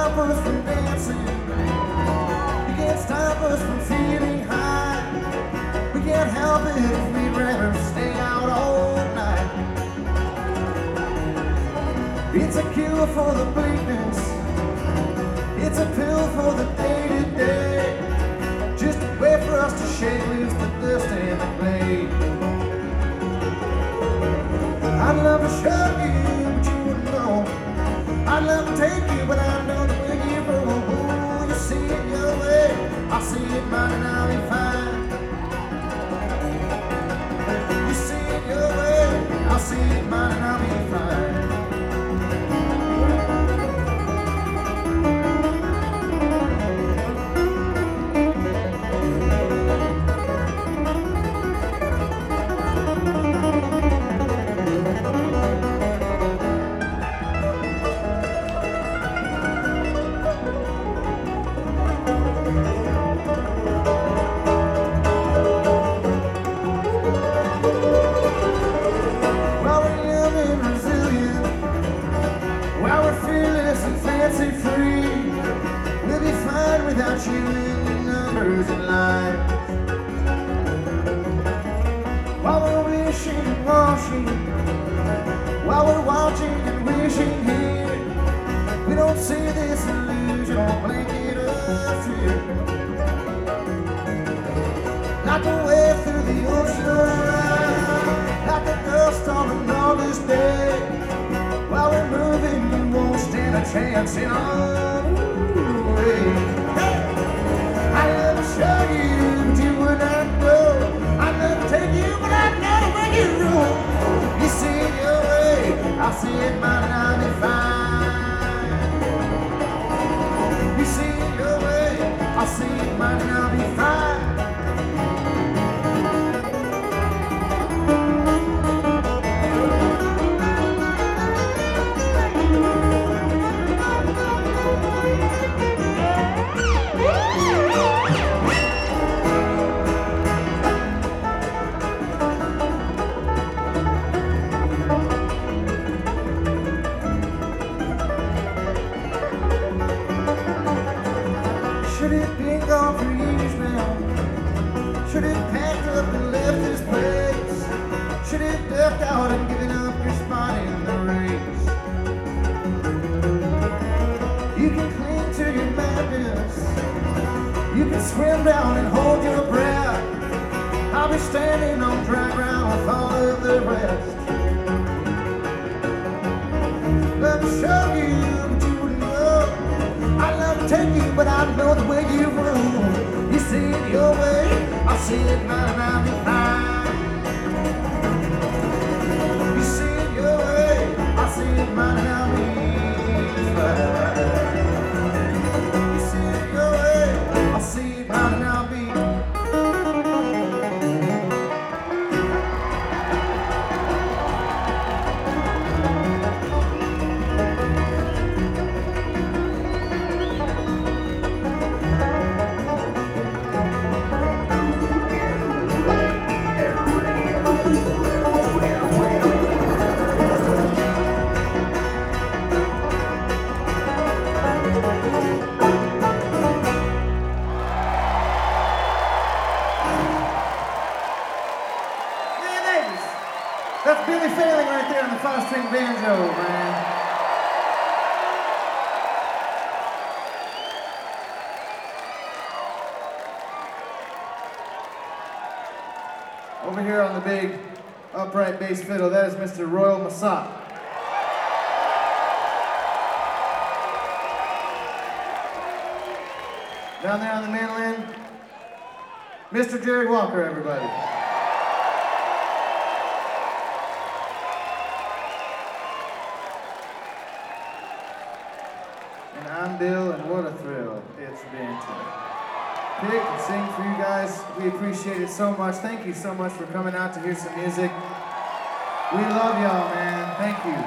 stop us from dancing. You can't stop us from feeling high. We can't help it if we'd rather stay out all night. It's a cure for the bleakness. It's a pill for the day-to-day. Just a way for us to shake loose the dust and the clay. I'd love to show you, but you wouldn't know. I'd love to take you, but I know that when you roll, ooh, you see it your way, I'll see it mine and I'll be fine. You see it your way, I'll see it mine and I'll be fine. Without you in the numbers and lines. While we're wishing and washing, while we're watching and wishing here, we don't see this illusion or blanket of fear. Like a wave through the ocean, like a dust on an August day. While we're moving, you won't stand a chance in our way. I'd love to show you, but you would not go. I'd love to take you, but I know when you roll. You see it your way, I'll see it mine and I'll be fine. You see it your way, I'll see it mine and I'll be fine. Should have been gone for years now. Should have packed up and left this place. Should have ducked out and given up your spot in the race. You can cling to your madness. You can swim down and hold your breath. I'll be standing on dry ground with all of the rest. Let me show you, but you wouldn't know. I'd love to take you, but I know the way you roll. You see it your way, I'll see it mine and I'll be fine. You see it your way, I'll see it mine and I'll be fine. You see it your way, I'll see it mine and I'll be fine. That's Billy Failing right there on the 5-string banjo, man. Over here on the big upright bass fiddle, that is Mr. Royal Massat. Down there on the mandolin, Mr. Jerry Walker, everybody. And I'm Bill, and what a thrill it's been to pick and sing for you guys. We appreciate it so much. Thank you so much for coming out to hear some music. We love y'all, man. Thank you.